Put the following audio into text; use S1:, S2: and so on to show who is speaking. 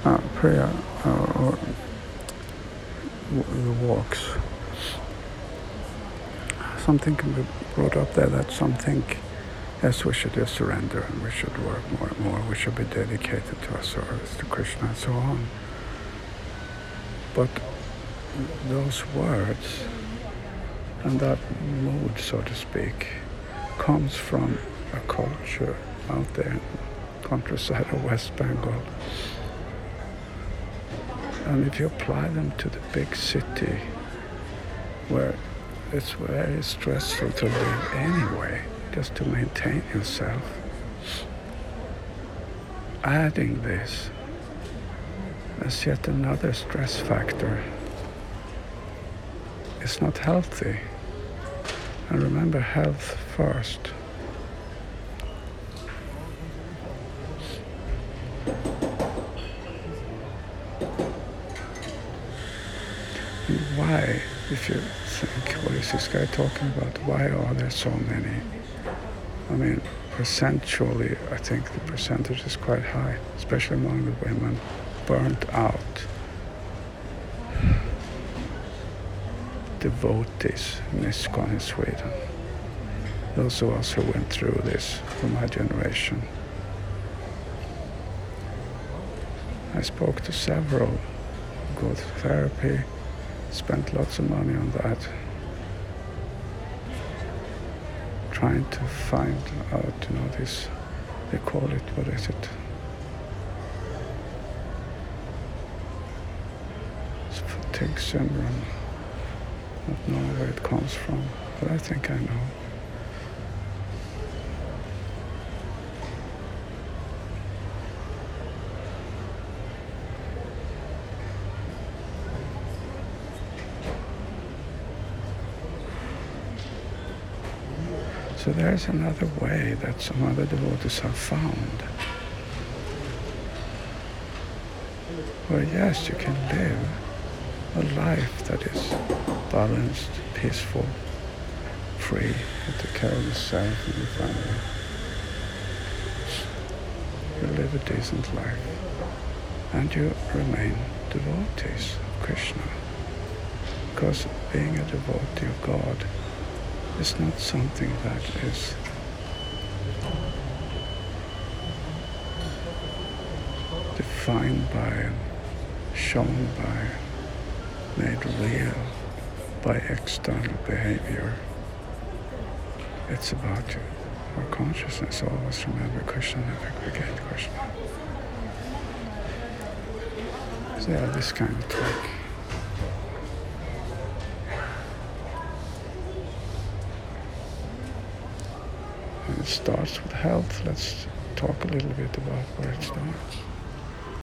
S1: prayer or the walks. Something can be brought up there that something, yes, we should just surrender and we should work more and more. We should be dedicated to our service to Krishna and so on. But those words and that mood, so to speak, comes from a culture out there in the countryside of West Bengal. And if you apply them to the big city, where it's very stressful to live anyway, just to maintain yourself, adding this as yet another stress factor is not healthy. And remember, health first. And why, if you think, what is this guy talking about? Why are there so many? I mean, percentually, I think the percentage is quite high, especially among the women, burnt out devotees in ISKCON in Sweden. Those of us who went through this from my generation. I spoke to several who go to therapy, spent lots of money on that, trying to find out, this, they call it, what is it? It's fatigue syndrome. I don't know where it comes from, but I think I know. So there's another way that some other devotees have found, where yes, you can live a life that is balanced, peaceful, free, you take care of yourself and your family. You live a decent life, and you remain devotees of Krishna. Because being a devotee of God is not something that is defined by, shown by, made real by external behavior. It's about our consciousness. Always remember Krishna, never forget Krishna. So yeah, this kind of talk. And it starts with health. Let's talk a little bit about where it starts.